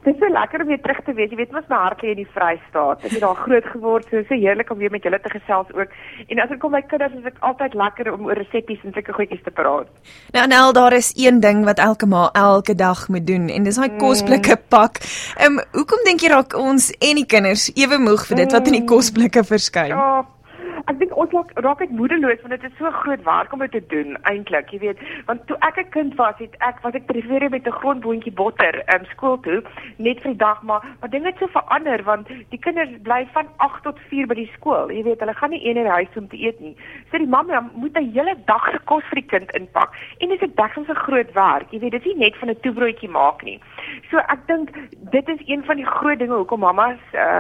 Dit is so lekker om weer terug te wees. Jy weet, ons my hart lê in die Vrystaat. Ek het daar groot geword, so heerlik om weer met julle te gesels ook. En as dit kom by kinders, is dit altyd lekker om oor resepties en sulke goedjies te praat. Nou Nel, daar is een ding wat elke ma elke dag moet doen en dis daai kosblikke pak. Hoekom dink jy raak ons en die kinders ewe moeg vir dit wat in die kosblikke verskyn? Ja, ek dink ons raak ek moedeloos want dit is so groot werk om dit te doen eintlik, jy weet, want toe ek 'n kind was ek prefereer met 'n grondboontjie botter skool toe net vir die dag, maar dinge het so verander want die kinders bly van 8 tot 4 by die skool, jy weet, hulle gaan nie een in die huis om te eet nie. So die mamma moet 'n hele dag se kos vir die kind inpak en dis 'n deksels 'n groot werk, jy weet, dit is nie net van 'n toebroodjie maak nie. So ek dink dit is een van die groot dinge hoekom mammas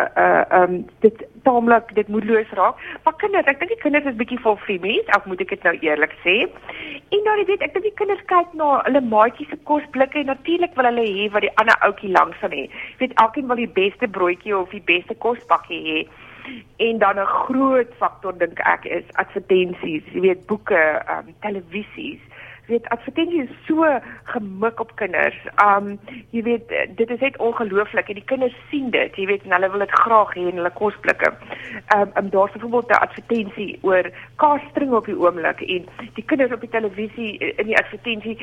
dit moedeloos raak. Maar kinders, ek dink die kinders is bietjie vol freebies, of moet ek dit nou eerlik sê. En dan weet ek dink die kinders kyk na hulle maatjies se kosblikke en natuurlik wil hulle hê wat die ander ouetjie langs van hê. Jy weet, elkeen wil die beste broodjie of die beste kospakkie hê. En dan 'n groot faktor dink ek is advertensies, jy weet, boeke, televisies. Jy weet, advertensies is so gemik op kinders. Jy weet, dit is net ongelooflik en die kinders sien dit, jy weet, en hulle wil dit graag hê in hulle kosblikke. Daar's byvoorbeeld 'n advertensie oor kaasstring op die oomblik en die kinders op die televisie in die advertensie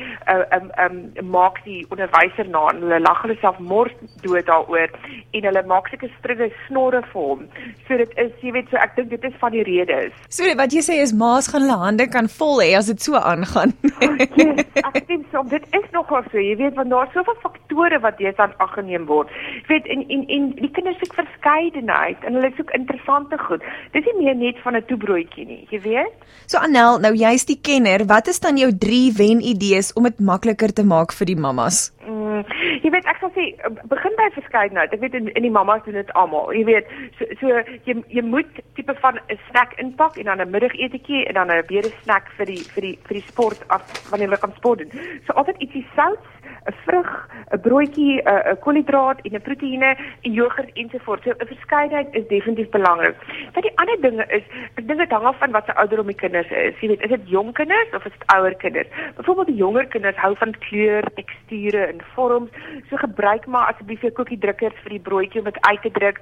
maak die onderwyser na en hulle lag hulle self mors dood daaroor en hulle maak seker stringe snorre vir hom. So dit is, jy weet, so ek dink dit is van die redes. So wat jy sê is ma's gaan hulle hande kan vol hê as dit so aangaan. Yes, ek stem so, dit is nogal so, jy weet, want daar is soveel faktore wat deesdae aangeneem word. Jy weet, en die kinders soek verskeidenheid en hulle soek interessante goed. Dis nie meer net van 'n toebroodjie nie, jy weet? So Anel, nou jy's die kenner, wat is dan jou 3 wen-idees om dit makliker te maak vir die mammas? Jy weet, ek sal sê, begin by verskeidenheid. Ek weet, in die mammas doen dit almal. Jy weet, so jy moet tipe van 'n snack inpak en dan 'n middagetjie en dan weer 'n snack vir die sport af wanneer jy kan sport doen. So altyd ietsie souts, 'n vrug, 'n broodjie, 'n koolhidraat en 'n proteïene en jogurt ensovoorts. So 'n verskeidenheid is definitief belangrik. Maar die ander dinge is, ek dink dit hang af van wat se ouderdom die kinders is. Jy weet, is dit jong kinders of is dit ouer kinders? Byvoorbeeld die jonger kinders hou van kleur, teksture en vorms. So gebruik maar asseblief jou kookiedrukkers vir die broodjie om dit uit te druk.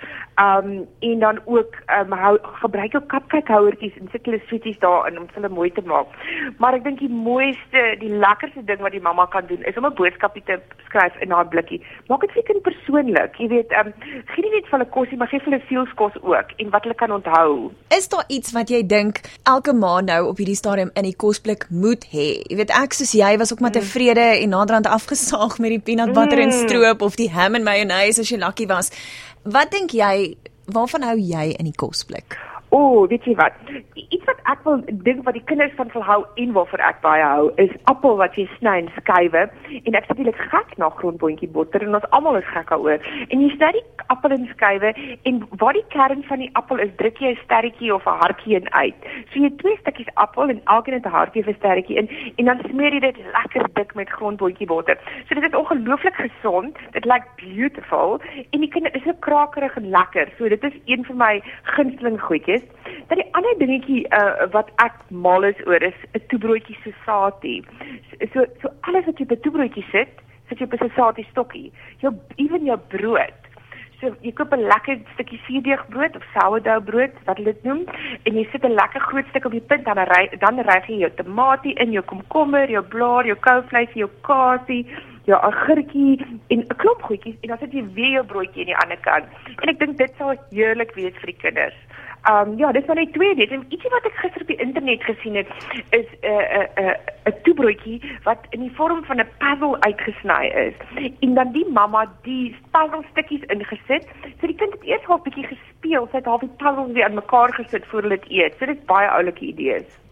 En dan ook gebruik jou cupcake-houertjies en sit hulle sweeties daarin om hulle mooi te maak. Maar ek dink die lekkerste ding wat die mamma kan doen is om 'n boodskapie te skryf in haar blikkie. Maak dit vir kind persoonlik. Jy weet, gee nie net vir hulle kosie, maar gee vir hulle sielskos ook en wat hulle kan onthou. Is daar iets wat jy dink elke ma nou op hierdie stadium in die kosblik moet hê? Jy weet, ek soos jy was ook maar tevrede en naderhand afgesaag met die peanut butter en stroop of die ham en mayonnaise as jy lucky was. Wat dink jy, waarvan hou jy in die kosblik? Weet jy wat? Iets wat ek wil dink wat die kinders van wil hou en waarvoor ek baie hou, is appel wat jy sny in skywe. En ek is natuurlik gek na grondboontjie botter en ons almal is gek daaroor. En jy sny die appel in skywe en waar die kern van die appel is, druk jy 'n sterretjie of 'n hartjie in uit. So jy 2 stukkies appel en elkeen het 'n hartjie of 'n sterretjie in en dan smeer jy dit lekker dik met grondboontjie botter. So dit is ongelooflik gesond. Dit lyk beautiful en die kinders is so krakerig en lekker. So dit is een van my gunsteling goedjies. Dan die ander dingetjie wat ek mal is oor is 'n toebroodjie sosati. So alles wat jy op 'n toebroodjie sit jy op 'n sosati stokkie. Ewen jou brood. So jy koop 'n lekker stukkie suurdeegbrood of sourdough brood, wat hulle dit noem, en jy sit 'n lekker groot stuk op die punt, dan ry jy jou tamatie in, jou komkommer, jou blaar, jou kouvleis, jou kaasie, jou agurkie en 'n klomp goedjies en dan sit jy weer jou broodjie aan die ander kant. En ek dink dit sal heerlik wees vir die kinders. Dis maar net 2 dit. En ietsie wat ek gister op die internet gesien het, is 'n toebroodjie wat in die vorm van 'n puzzle uitgesny is. En dan die mamma die puzzle stukkies ingesit. So die kind het eers half bietjie gespeel, sy het half die puzzles weer aan mekaar gesit voor hulle dit eet. So dit is baie oulike idees.